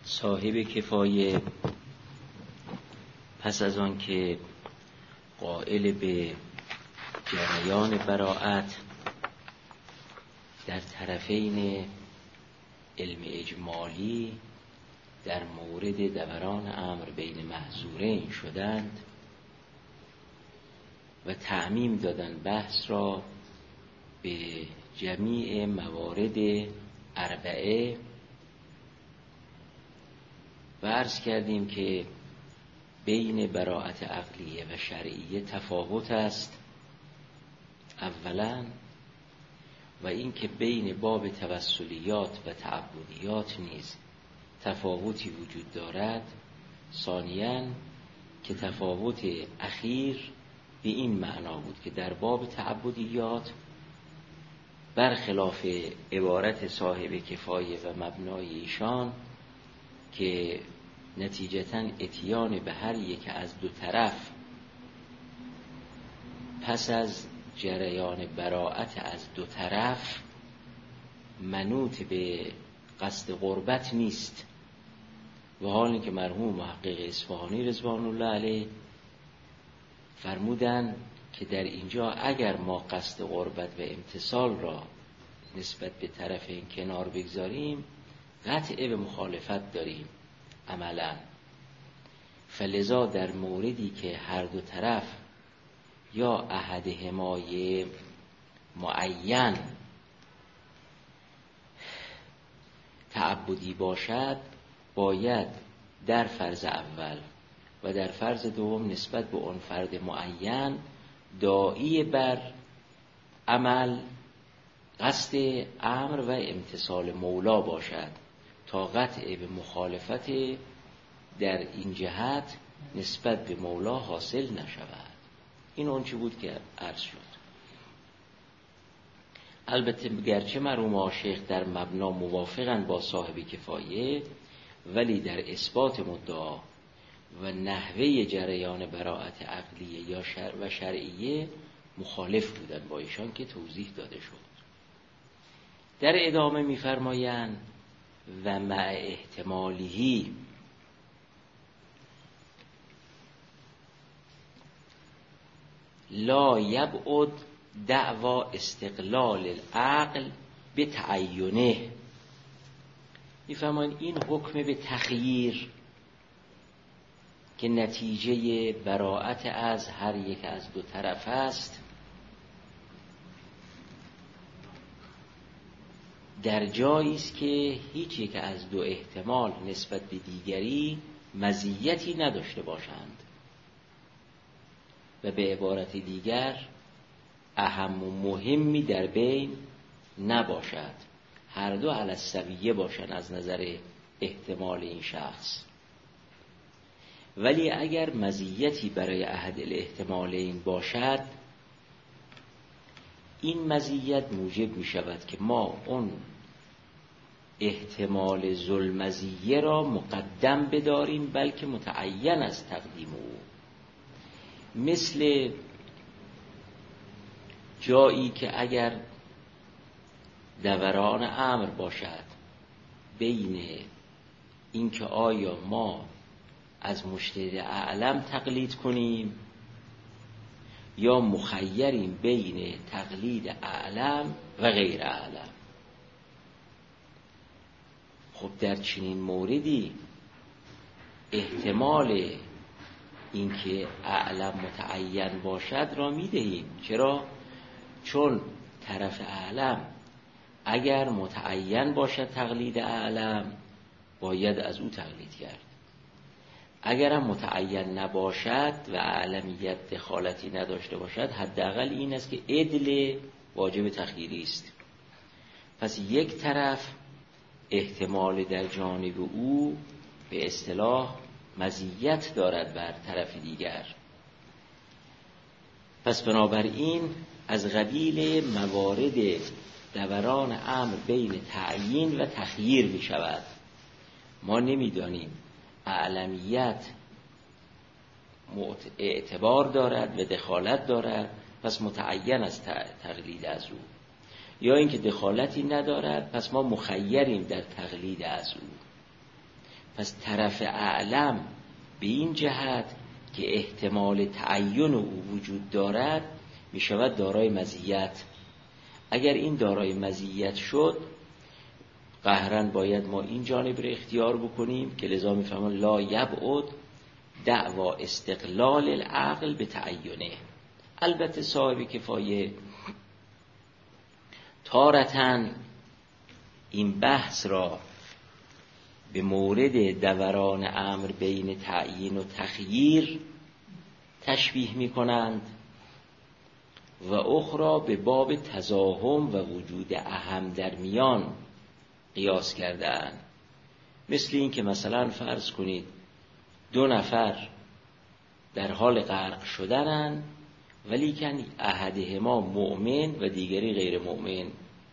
صاحب کفایه پس از آن که قائل به جریان براءت در طرفین علم اجمالی در مورد دوران امر بین محظورین شدند و تعمیم دادن بحث را به جمیع موارد اربعه و عرض کردیم که بین براءت عقلیه و شرعیه تفاوت است اولا، و این که بین باب توسلیات و تعبدیات نیز تفاوتی وجود دارد ثانیاً، که تفاوت اخیر به این معنا بود که در باب تعبدیات برخلاف عبارت صاحب کفایه و مبنای ایشان که نتیجتاً اتیان به هر یک از دو طرف پس از جریان براءت از دو طرف منوط به قصد قربت نیست، و حالی که مرحوم محقق اصفهانی رضوان الله علیه فرمودند که در اینجا اگر ما قصد قربت و امتثال را نسبت به طرف این کنار بگذاریم قطع به مخالفت داریم عملا، فلذا در موردی که هر دو طرف یا احدهما معین تعبدی باشد باید در فرض اول و در فرض دوم نسبت به اون فرد معین داعی بر عمل قصد امر و امتثال مولا باشد تا قطع به مخالفت در این جهت نسبت به مولا حاصل نشود. این اون چی بود که عرض شد. البته گرچه مرحوم شیخ در مبنا موافقند با صاحب کفایه، ولی در اثبات مدعا و نحوه جریان براءت عقلیه یا و شرعیه مخالف بودند با ایشان که توضیح داده شد. در ادامه می‌فرمایند و مع احتمالی لا یبعد دعوا استقلال العقل به تعینه. می‌فرمایند این حکم به تخییر که نتیجه براءت از هر یک از دو طرف است در جایی است که هیچ یک از دو احتمال نسبت به دیگری مزیتی نداشته باشند و به عبارت دیگر اهم و مهمی در بین نباشد، هر دو علی السویه باشند از نظر احتمال این شخص. ولی اگر مزیتی برای احد الاحتمالین باشد این مزیت موجب می شود که ما اون احتمال ذوالمزیه را مقدم بداریم بلکه متعین از تقدیم او، مثل جایی که اگر دوران امر باشد بین اینکه آیا ما از مجتهد اعلم تقلید کنیم یا مخیریم بین تقلید اعلم و غیر اعلم. خب در چنین موردی احتمال اینکه اعلم متعین باشد را میدهیم. چرا؟ چون طرف اعلم اگر متعین باشد تقلید اعلم باید از او تقلید کرد، اگرم متعین نباشد و اعلمیت دخالتی نداشته باشد حداقل این است که عدل واجب تخییری است. پس یک طرف احتمال در جانب او به اصطلاح مزیت دارد بر طرف دیگر، پس بنابراین از قبیل موارد دوران امر بین تعیین و تخییر می شود. ما نمیدانیم اعلمیت اعتبار دارد و دخالت دارد پس متعین از تقلید از او، یا اینکه دخالتی ندارد پس ما مخیریم در تقلید از او. پس طرف اعلم به این جهت که احتمال تعین او وجود دارد می شود دارای مزیت. اگر این دارای مزیت شد قهراً باید ما این جانب رو اختیار بکنیم که لذا می فرمان لا یبعد دعوا استقلال العقل به تعینه. البته صاحب کفایه تارتاً این بحث را به مورد دوران امر بین تعیین و تخییر تشبیه می کنند و اخرى به باب تزاحم و وجود اهم در میان قیاس کردند. مثل این که مثلا فرض کنید 2 نفر در حال غرق شدنند ولیکن احدهما مؤمن و دیگری غیر مؤمن،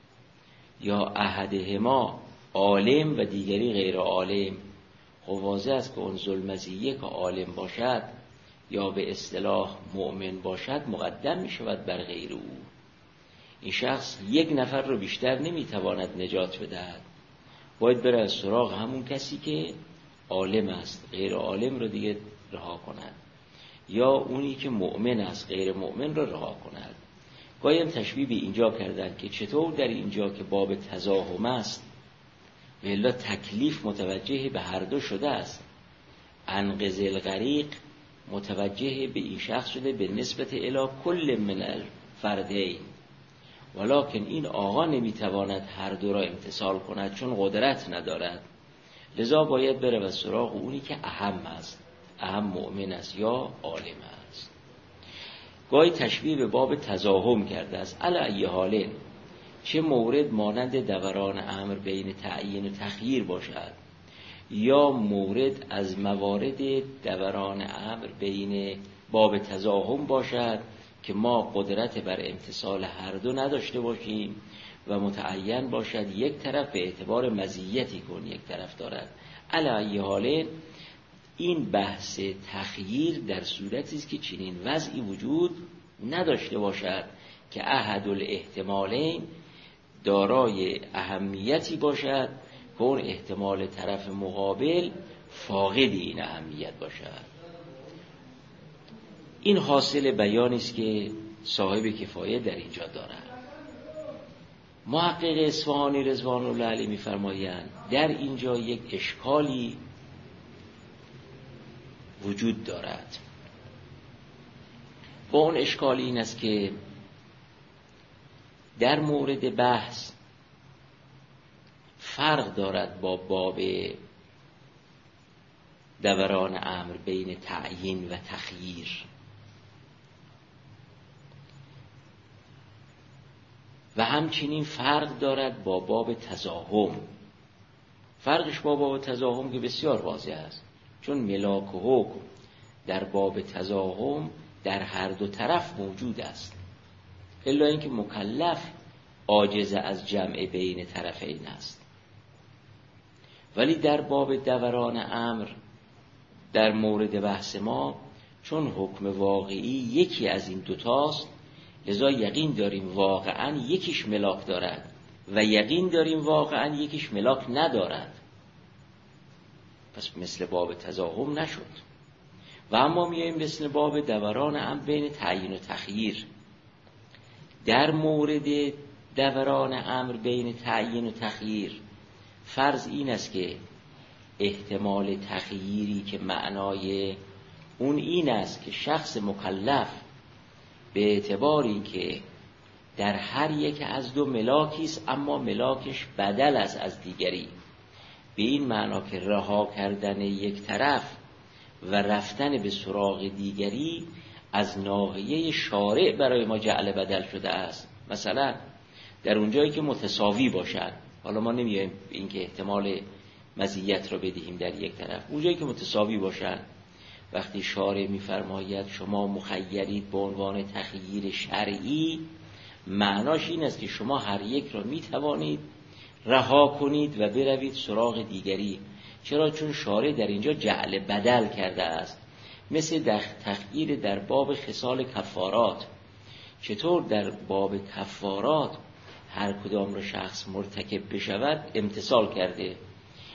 یا احدهما عالم و دیگری غیر عالم. خب واضح است که اون ذوالمزیه که عالم باشد یا به اصطلاح مؤمن باشد مقدم می شود بر غیر او. این شخص 1 نفر رو بیشتر نمیتواند نجات بدهد، باید بره از سراغ همون کسی که عالم است، غیر عالم رو دیگه رها کند، یا اونی که مؤمن است غیر مؤمن رو رها کند. گاهی تشبیه به اینجا کردن که چطور در اینجا که باب تزاحم است و الا تکلیف متوجه به هر دو شده است. انقذ الغریق متوجه به این شخص شده به نسبت الی کل من الفردین، ولکن این آقا نمیتواند هر دو را امتثال کند چون قدرت ندارد، لذا باید بره و سراغ اونی که اهم است، اهم مؤمن است یا عالم است. گاهی تشبیه به باب تزاحم کرده است. علی ای حال چه مورد مانند دوران امر بین تعیین و تخییر باشد یا مورد از موارد دوران امر بین باب تزاحم باشد که ما قدرت بر امتثال هر دو نداشته باشیم و متعین باشد یک طرف به اعتبار مزیتی کن یک طرف دارد. علی ای حال این بحث تخییر در صورتی است که چنین وضعی وجود نداشته باشد که احد الاحتمالین دارای اهمیتی باشد که اون احتمال طرف مقابل فاقد این اهمیت باشد. این حاصل بیانی است که صاحب کفایه در اینجا دارد. محقق اصفهانی رضوان الله علیه می‌فرمایند در اینجا یک اشکالی وجود دارد. با اون اشکال این است که در مورد بحث فرق دارد با باب دوران امر بین تعیین و تخییر. و همچنین فرق دارد با باب تزاحم. فرقش با باب تزاحم که بسیار واضح است، چون ملاک و حکم در باب تزاحم در هر دو طرف موجود است، الا اینکه مکلف عاجز از جمع بین طرفین است. ولی در باب دوران امر در مورد بحث ما چون حکم واقعی یکی از این دوتاست، لذا یقین داریم واقعا یکیش ملاک دارد و یقین داریم واقعا یکیش ملاک ندارد. پس مثل باب تزاحم نشد. و اما میاییم مثل باب دوران امر بین تعیین و تخییر. در مورد دوران امر بین تعیین و تخییر فرض این است که احتمال تخییری که معنای اون این است که شخص مکلف به اعتبار این که در هر یک از دو ملاکی است اما ملاکش بدل است از دیگری، به این معنا که رها کردن یک طرف و رفتن به سراغ دیگری از ناحیه شارع برای ما جعل بدل شده است. مثلا در اونجایی که متساوی باشند، حالا ما نمیایم این که احتمال مزیت رو بدهیم در یک طرف، اونجایی که متساوی باشند وقتی شارع میفرماید شما مخیرید به عنوان تخییر شرعی، معناش این است که شما هر یک را میتوانید رها کنید و بروید سراغ دیگری. چرا؟ چون شارع در اینجا جعل بدل کرده است. مثل تخییر در باب خصال کفارات. چطور در باب کفارات هر کدام را شخص مرتکب بشود امتثال کرده،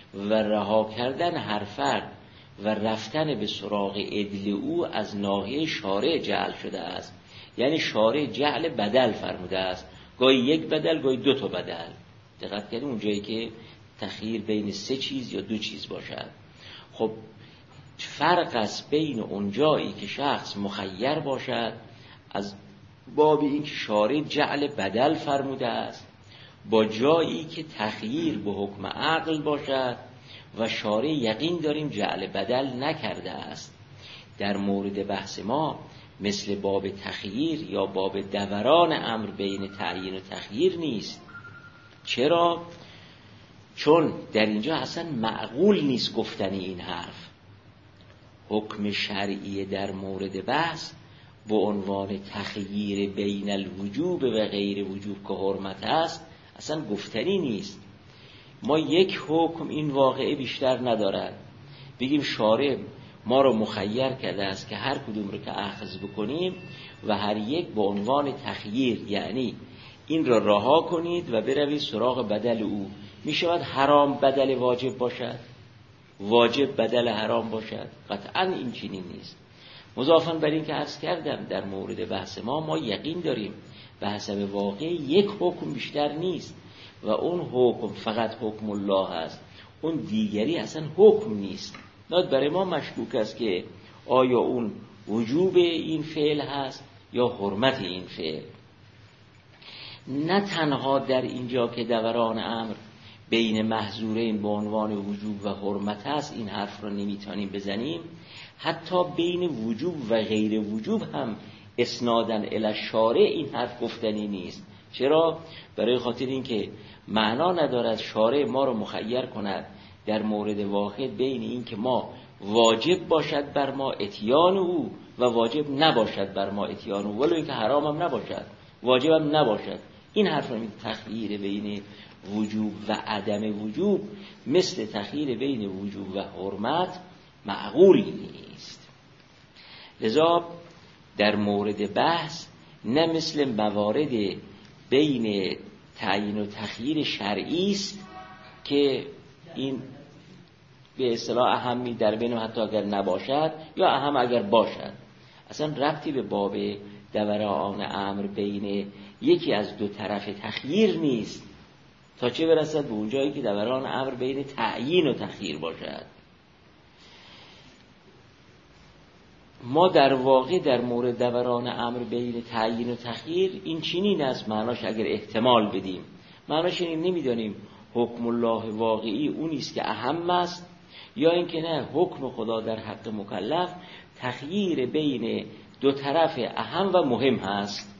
و رها کردن هر فرد و رفتن به سراغ عدل او از ناحیه شارع جعل شده است. یعنی شارع جعل بدل فرموده است، گاهی یک بدل گاهی دو تا بدل. دقت کردیم اونجایی که تخییر بین 3 چیز یا 2 چیز باشد. خب فرق است بین اونجایی که شخص مخیر باشد از باب این که شارع جعل بدل فرموده است، با جایی که تخییر به حکم عقل باشد و شارع یقین داریم جعل بدل نکرده است. در مورد بحث ما مثل باب تخییر یا باب دوران امر بین تعیین و تخییر نیست. چرا؟ چون در اینجا اصلا معقول نیست گفتنی این حرف. حکم شرعی در مورد بحث به عنوان تخییر بین الوجوب و غیر وجوب که حرمت است اصلا گفتنی نیست. ما یک حکم این واقعه بیشتر ندارد بگیم شارع ما رو مخیر کرده است که هر کدوم رو که اخذ بکنیم و هر یک به عنوان تخییر، یعنی این را رها کنید و بروید سراغ بدل او. می شود حرام بدل واجب باشد، واجب بدل حرام باشد؟ قطعا این چنین نیست. مضافاً بر این که عرض کردم در مورد بحث ما یقین داریم به حسب واقع یک حکم بیشتر نیست و اون حکم فقط حکم الله است، اون دیگری اصلا حکم نیست. برای ما مشکوک است که آیا اون وجوب این فعل هست یا حرمت این فعل. نه تنها در اینجا که دوران امر بین محظورین به عنوان وجوب و حرمت است این حرف رو نمیتونیم بزنیم، حتی بین وجوب و غیر وجوب هم اسنادن الی الشارع این حرف گفتنی نیست. چرا؟ برای خاطر اینکه معنا ندارد شارع ما رو مخیر کند در مورد واحد بین این که ما واجب باشد بر ما اتیان او و واجب نباشد بر ما اتیان او، ولو اینکه حرام هم نباشد واجب هم نباشد. این حرف رو تخییر بین وجوب و عدم وجوب مثل تخییر بین وجوب و حرمت معقول نیست. لذا در مورد بحث نه مثل موارد بین تعیین و تخییر شرعی است که این به اصطلاح اهمی در بین حتی اگر نباشد یا اهم اگر باشد اصلا ربطی به باب دوران امر بین یکی از دو طرف تخییر نیست، تا چه برسد به اونجایی که دوران امر بین تعیین و تخییر باشد. ما در واقع در مورد دوران امر بین تعیین و تخییر این چنین است، معناش اگر احتمال بدیم معناش این نمیدانیم حکم الله واقعی اون است که اهم است یا اینکه نه حکم خدا در حق مکلف تخییر بین دو طرف اهم و مهم هست،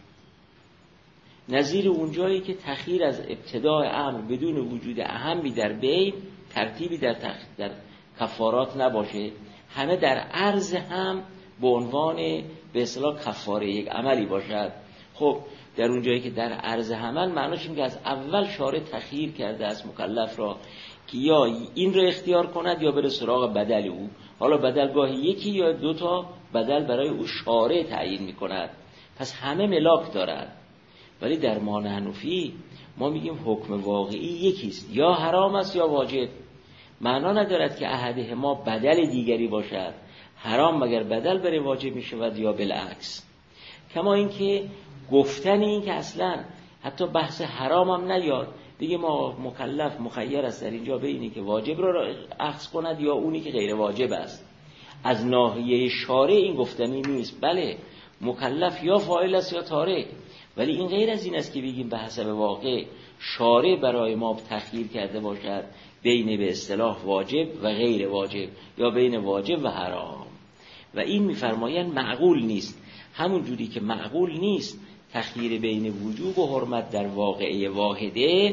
نظیر اونجایی که تخییر از ابتداء امر بدون وجود اهمی در بین، ترتیبی در کفارات نباشه، همه در عرض هم به عنوان به اصطلاح کفاره یک عملی باشد. خب در اونجایی که در عرض عمل معناش این که از اول شارع تخییر کرده است مکلف را که یا این رو اختیار کند یا بره سراغ بدل او. حالا بدل گاهی یکی یا دو تا بدل برای او شارع تعیین میکند، پس همه ملاک دارد. ولی در ما حنفی ما میگیم حکم واقعی یکیست، یا حرام است یا واجب. معنا ندارد که احدهما بدل دیگری باشد، حرام مگر بدل بر واجب میشود یا بالعکس. کما اینکه گفتن این که اصلا حتی بحث حرام هم نیاد، دیگه ما مکلف مخیر است در اینجا بینی که واجب را اخذ کند یا اونی که غیر واجب است. از ناحیه شارع این گفتنی نیست، بله مکلف یا فاعل است یا تارک، ولی این غیر از این است که بگیم به حسب واقع شارع برای ما تخییر کرده باشد بین به اصطلاح واجب و غیر واجب یا بین واجب و حرام، و این میفرمایند معقول نیست. همون جوری که معقول نیست تخییر بین وجوب و حرمت در واقعه واحده،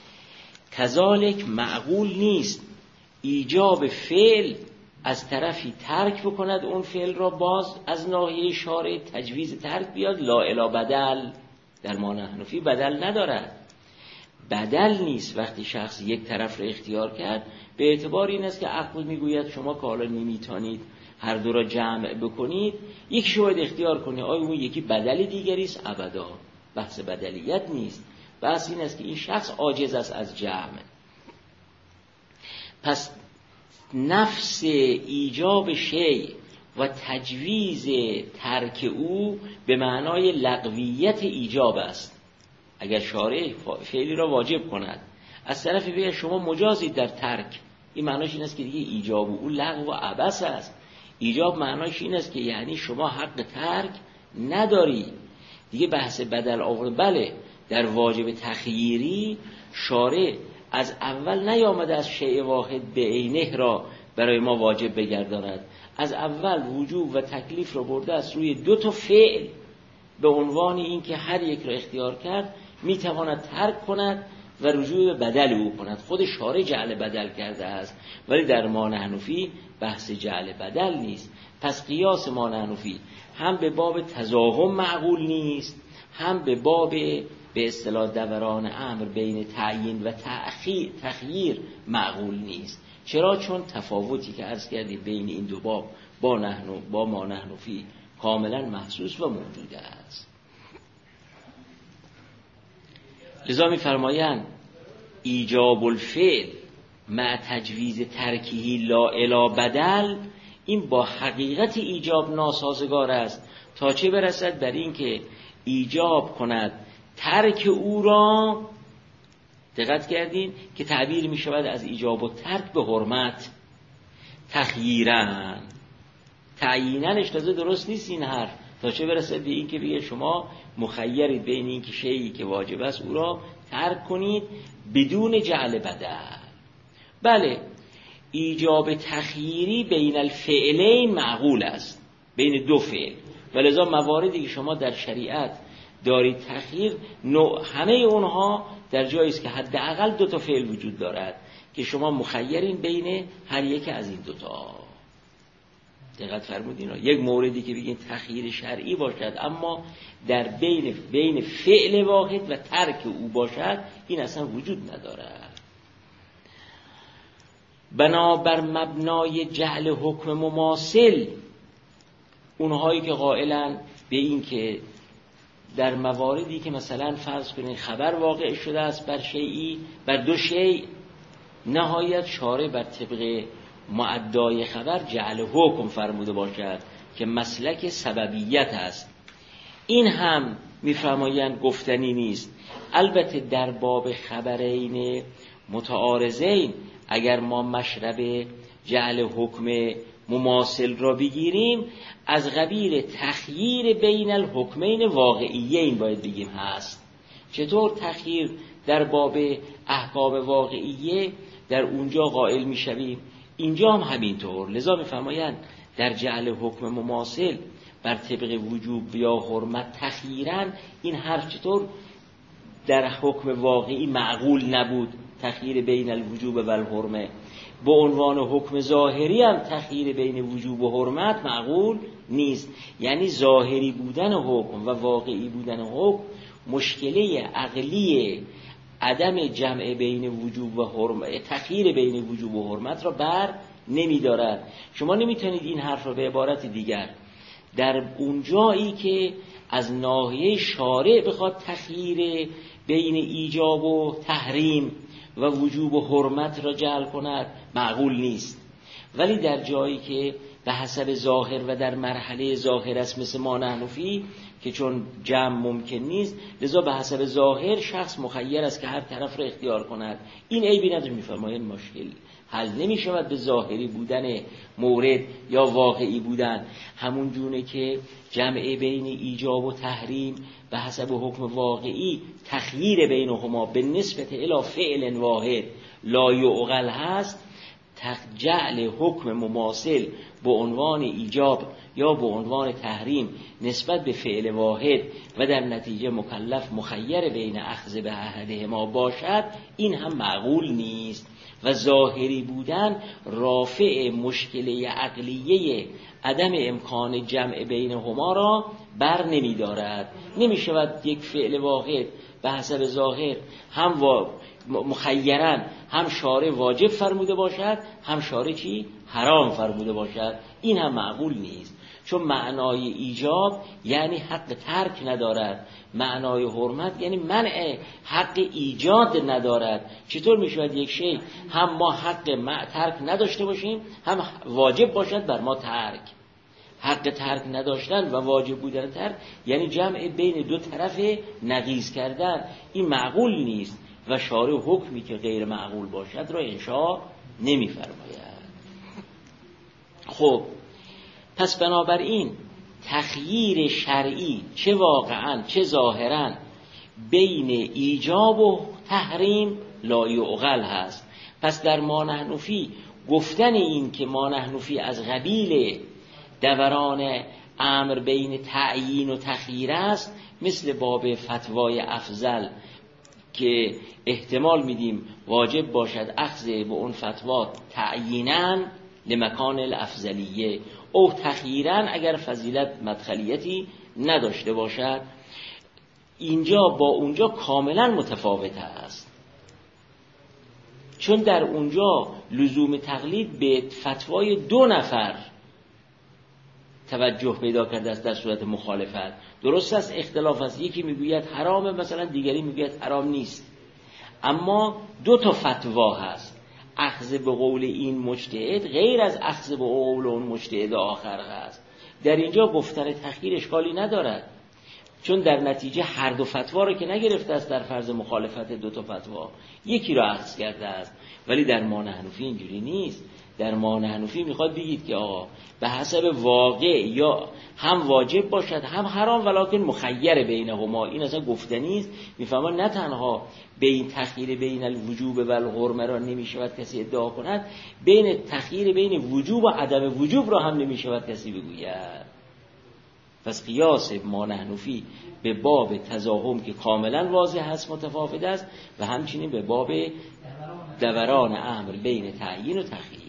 کذالک معقول نیست ایجاب فعل از طرفی ترک بکند اون فعل را باز از ناحیه شارع تجویز ترک بیاد لا الی بدل. در ما حنفی بدل ندارد، بدل نیست. وقتی شخص یک طرف را اختیار کرد به اعتبار این است که عقل میگوید شما که حالا نمیتونید هر دو را جمع بکنید، یکی شو باید اختیار کنید، آیا اون یکی بدل دیگری است؟ ابدا، بحث بدلیت نیست، بحث این است که این شخص عاجز است از جمع. پس نفس ایجاب شیء و تجویز ترک او به معنای لغویت ایجاب است. اگر شارع فعلی را واجب کند، از طرف دیگر شما مجازید در ترک، این معناش این است که دیگه ایجاب او لغو و عبث است. ایجاب معناش این است که یعنی شما حق ترک نداری. دیگه بحث بدل آورد. بله، در واجب تخییری شارع از اول نیامده از شیء واحد به عینه را برای ما واجب بگرداند، از اول وجوب و تکلیف را برده است روی 2 فعل به عنوان این که هر یک را اختیار کرد میتواند ترک کند و رجوع به بدل او کند. خود شارع جعل بدل کرده است، ولی در ما حنفی بحث جعل بدل نیست. پس قیاس ما حنفی هم به باب تزاحم معقول نیست، هم به باب به اصطلاح دوران امر بین تعیین و تخییر معقول نیست. چرا؟ چون تفاوتی که عرض کردیم بین این 2 باب با ما حنفی کاملا محسوس و موجود است. لذا می‌فرمایند ایجاب الفعل مع تجویز ترکیه لا الی بدل، این با حقیقت ایجاب ناسازگار است، تا چه برسد بر این که ایجاب کند ترک او را. دقت کردین که تعبیر می شود از ایجاب و ترک به حرمت تخییرن. تعییننش تازه درست نیست این حرف، تا چه برسد به این که بگه شما مخیرید بین این که شیئی که واجب است او را ترک کنید بدون جعل بدل. بله، ایجاب تخییری بین الفعلین معقول است، بین 2 فعل، ولذا مواردی که شما در شریعت دارید تخییر، همه اونها در جایی است که حداقل 2 فعل وجود دارد که شما مخیرین بین هر یک از این 2. دقت فرمودین. یک موردی که بگین تخییر شرعی باشد اما در بین فعل واحد و ترک او باشد، این اصلا وجود ندارد. بنابر مبنای جعل حکم مماثل، اونهایی که قائلن به این که در مواردی که مثلا فرض کنید خبر واقع شده است بر شیئی، بر 2 شیء، نهایت شارع بر طبق معدای خبر جعل حکم فرموده باشد که مسلک سببیت است، این هم میفرمایند گفتنی نیست. البته در باب خبرین متعارضین اگر ما مشرب جعل حکم مماثل را بگیریم، از قبیل تخییر بین الحکمین واقعیین باید بگیم هست. چطور تخییر در باب احکام واقعیه در اونجا قائل میشویم، اینجا هم همینطور. لذا میفرمایند در جعل حکم مماثل بر طبق وجوب یا حرمت تخییرن، این حرف چطور در حکم واقعی معقول نبود تخییر بین الوجوب و الحرمه، به عنوان حکم ظاهری هم تخییر بین وجوب و حرمت معقول نیست. یعنی ظاهری بودن حکم و واقعی بودن حکم مشکله عقلی عدم جمع بین وجوب و حرمت، تخییر بین وجوب و حرمت را بر نمی دارد. شما نمیتونید این حرف را به عبارت دیگر در اون جایی که از ناحیه شارع بخواد تخییر بین ایجاب و تحریم و وجوب و حرمت را جعل کند معقول نیست، ولی در جایی که به حسب ظاهر و در مرحله ظاهر است مثل ما حنفی که چون جمع ممکن نیست، لذا به حسب ظاهر شخص مخیر است که هر طرف را اختیار کند، این عیبی نداره. میفرمایند مشکل حل نمی شود به ظاهری بودن مورد یا واقعی بودن، همون جونه که جمع بین ایجاب و تحریم به حسب حکم واقعی تخییر بینهما به نسبت الی فعل واحد لا یعقل هست، جعل حکم مماثل به عنوان ایجاب یا به عنوان تحریم نسبت به فعل واحد و در نتیجه مکلف مخیر بین اخذ به احدهما باشد، این هم معقول نیست و ظاهری بودن رافع مشکله عقلیه عدم امکان جمع بینهما را بر نمی دارد. نمی شود یک فعل واحد به حسب ظاهر هم مخیرن هم شارع واجب فرموده باشد هم شارع چی؟ حرام فرموده باشد، این هم معقول نیست. چون معنای ایجاب یعنی حق ترک ندارد، معنای حرمت یعنی منع حق ایجاد ندارد. چطور میشود یک شی هم ما حق ترک نداشته باشیم هم واجب باشد بر ما ترک؟ حق ترک نداشتن و واجب بودن ترک یعنی جمع بین دو طرف نقیض کردن. این معقول نیست و شارع حکمی که غیر معقول باشد را انشاء نمی‌فرماید. خب پس بنابراین تخییر شرعی چه واقعا چه ظاهرا بین ایجاب و تحریم لا یعقل هست. پس در ما نحن فی گفتن این که ما نحن فی از قبیل دوران امر بین تعیین و تخییر است، مثل باب فتوای افضل که احتمال میدیم واجب باشد اخذ به اون فتوا تعییناً لمکان الافضلیه او تخییراً اگر فضیلت مدخلیتی نداشته باشد. اینجا با اونجا کاملا متفاوت است، چون در اونجا لزوم تقلید به فتوای دو نفر توجه پیدا کرده است در صورت مخالفت. درست است اختلاف است، یکی میگوید حرامه مثلا دیگری میگوید حرام نیست، اما دو تا فتوا هست. اخذ به قول این مجتهد غیر از اخذ به قول اون مجتهد آخر هست. در اینجا گفتن تخییر اشکالی ندارد، چون در نتیجه هر دو فتوا رو که نگرفته است در فرض مخالفت دو تا فتوا، یکی را اخذ کرده است. ولی در ما نحن فی اینجوری نیست. در ما نحن فی میخواد بگید که آقا به حسب واقع یا هم واجب باشد هم حرام، ولکن مخیر بینهما. این اصلا گفتنی است. میفهمن نه تنها بین تخییر بین الوجوب و الحرمه را نمیشود کسی ادعا کند، بین تخییر بین وجوب و عدم وجوب را هم نمیشود کسی بگوید. پس قیاس ما نحن فی به باب تزاحم که کاملا واضح هست متفاوت است، و همچنین به باب دوران امر بین تعیین و تخییر.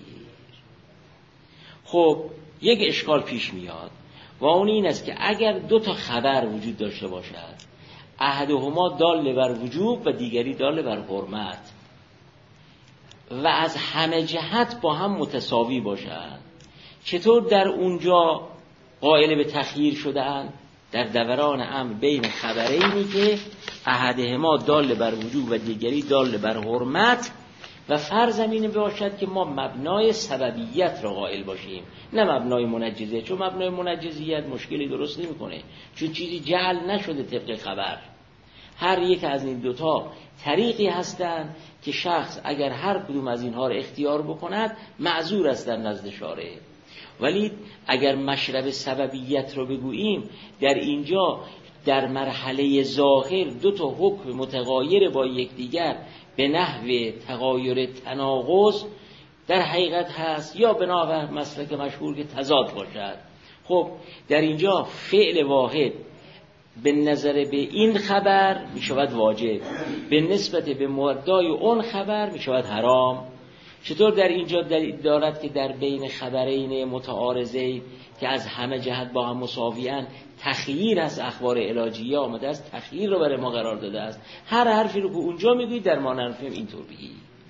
خب یک اشکال پیش میاد و اون این است که اگر دو تا خبر وجود داشته باشد، احدهما دال بر وجوب و دیگری دال بر حرمت، و از همه جهت با هم متساوی باشد، چطور در اونجا قائل به تخییر شدن؟ در دوران امر بین خبرینی که احدهما دال بر وجوب و دیگری دال بر حرمت، و فرض اینه باشد که ما مبنای سببیت را قائل باشیم نه مبنای منجزیت، چون مبنای منجزیت مشکلی درست نمیکنه، چون چیزی جعل نشده طبق خبر. هر یک از این دوتا طریقی هستند که شخص اگر هر کدوم از اینها را اختیار بکند معذور است در نزد شارع. ولی اگر مشرب سببیت رو بگوییم، در اینجا در مرحله ظاهر دو تا حکم متغایر با یکدیگر به نحو تغایر تناقض در حقیقت هست، یا به نحو مسلک مشهور که تضاد باشد. خب در اینجا فعل واحد به نظر به این خبر می شود واجب، به نسبت به مدعای اون خبر می شود حرام. چطور در اینجا دلیل دارد که در بین خبرین متعارضین که از همه جهت با هم مساویان تخییر از اخبار علاجیه آمده است، تخییر رو برای ما قرار داده است. هر حرفی رو که اونجا میگوید در ما نرفیم اینطور بگی.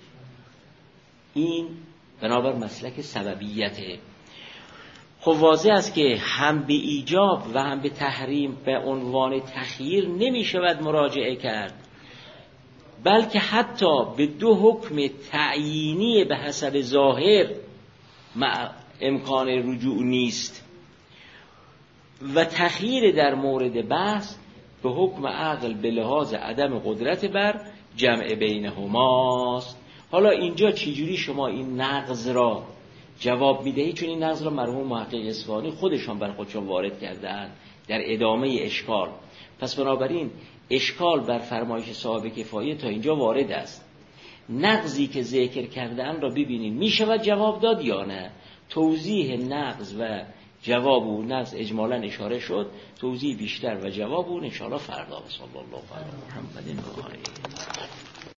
این بنابر مسلک سببیته. خب واضح است که هم به ایجاب و هم به تحریم به عنوان تخییر نمی شود مراجعه کرد، بلکه حتی به دو حکم تعیینی به حسب ظاهر امکان رجوع نیست، و تخییر در مورد بحث به حکم عقل به لحاظ عدم قدرت بر جمع بینهماست. حالا اینجا چجوری شما این نقض را جواب میدهی؟ چون این نقض را مرحوم محقق اصفهانی خودشان بر خودشان وارد کردن در ادامه اشکال. پس بنابراین اشکال بر فرمایش صاحب کفایه تا اینجا وارد است. نقضی که ذکر کردن را ببینید می شود جواب داد یا نه. توضیح نقض و جواب و نقض اجمالا اشاره شد، توضیح بیشتر و جواب اون ان شاء الله فردا. صلی الله علیه و محمد و آله